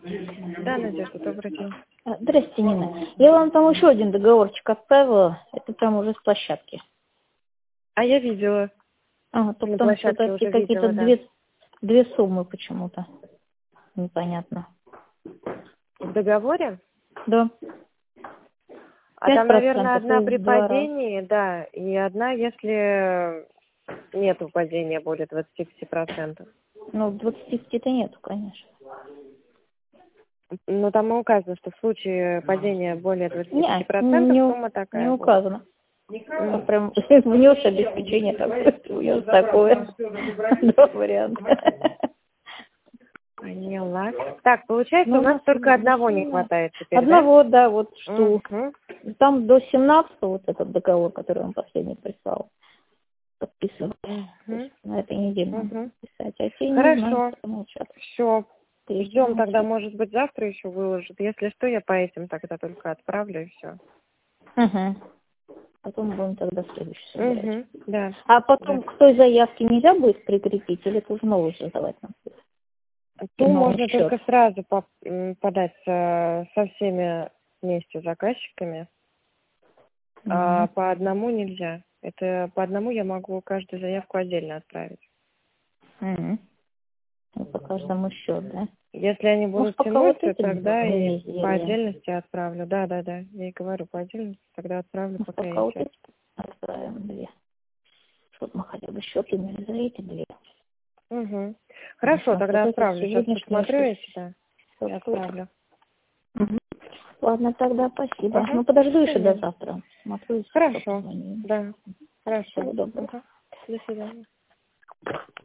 Да, Надежда, добрый день. Здрасте, Нина. Я вам там еще один договорчик отправила. Это прям уже с площадки. А я видела. То На потому что площадке уже какие-то видела, да. две суммы почему-то. Непонятно. В договоре? Да. А там, 5% наверное, одна и при в 2 раза. падении, да, и одна, если нет падения более 25%. Ну, 25-то нету, конечно. Но там и указано, что в случае падения более 25% сумма Не такая будет. указано. Прям внес обеспечение такое, внес такое. Два варианта. Поняла. Так, получается, у нас только одного не хватает теперь, Одного, да, вот что. Угу. Там до 17-го вот этот договор, который он последний прислал, подписывать. Угу. На этой неделе надо Угу. подписать. А те не знаю, Хорошо. что молчат. Все. Ждем Молчат. тогда, может быть, завтра еще выложат. Если что, я по этим тогда только отправлю и все. Угу. Потом будем тогда следующий собирать. Угу. Да. А потом Да. к той заявке нельзя будет прикрепить, или это уже новую создавать нам? То Новый можно счет. только сразу подать со всеми вместе заказчиками, а по одному нельзя. Это по одному я могу каждую заявку отдельно отправить. Ну, по каждому счет, да? Если они будут пока тянуть, вот то этим тогда и не по сделаем. отдельности отправлю. Да. Я и говорю, по отдельности тогда отправлю, пока Пока есть. вот эти отправим 2. Чтобы мы хотя бы счет имели за эти 2. Угу. Хорошо, тогда Вот отправлю. Сейчас посмотрю эти, да, и отправлю. Ладно, тогда спасибо. Угу. Ну, подожду еще до завтра. Смотрю, Хорошо, да. Хорошо. Всего доброго. Угу. До свидания.